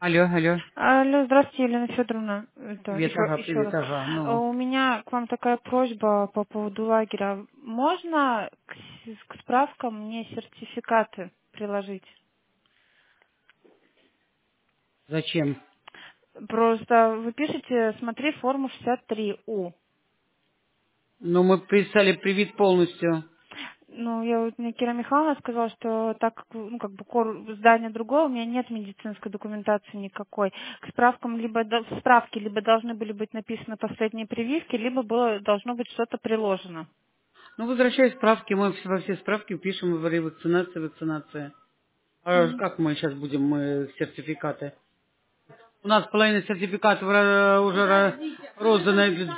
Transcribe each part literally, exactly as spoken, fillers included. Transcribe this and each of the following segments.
Алло, алло. Алло, здравствуйте, Елена Федоровна. Это Привет, еще, ага, еще привет, раз. ага. А, Ну, У меня к вам такая просьба по поводу лагеря. Можно к, с- к справкам мне сертификаты приложить? зачем? Просто вы пишете, смотри форму шестьдесят три У. Ну, мы писали привит полностью. Ну, я вот, мне Кира Михайловна сказала, что так как, ну, как бы кор- здание другое, у меня нет медицинской документации никакой. К справкам либо до- в справке либо должны были быть написаны последние прививки, либо было, должно быть что-то приложено. Ну, возвращаясь справки, мы все- во все справки пишем, говорим, вакцинация, вакцинация. А Мгм. как мы сейчас будем, мы сертификаты? У нас половина сертификатов ра- уже ра- роздана.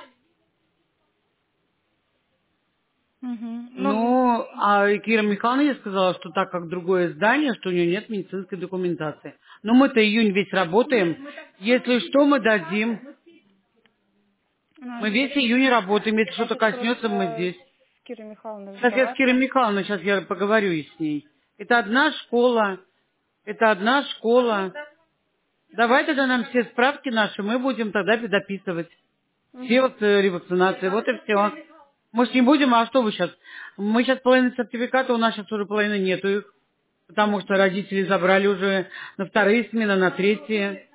Мгм. Ну, Ну, а Кира Михайловна ей сказала, что так как другое здание, что у нее нет медицинской документации. Но мы-то июнь весь работаем. Если что, мы дадим. ну, Мы весь я июнь работаем. Если что-то сейчас коснется, мы просто здесь. с Кирой Михайловной Сейчас я с Кирой разговаривала. Михайловной, сейчас я поговорю и с ней. Это одна школа. Это одна школа. Давай тогда нам все справки наши, мы будем тогда дописывать. Все Мгм. вот э, ревакцинации, вот и все. Мы ж не будем, а что вы сейчас? Мы сейчас половины сертификата, у нас сейчас уже половины нету их. Потому что родители забрали уже на вторые смены, на третьи.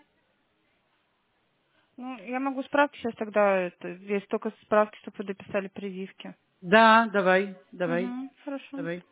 Ну, я могу справки сейчас тогда, это, здесь только справки, чтобы вы дописали прививки. Да, давай, давай, Угу, хорошо. давай.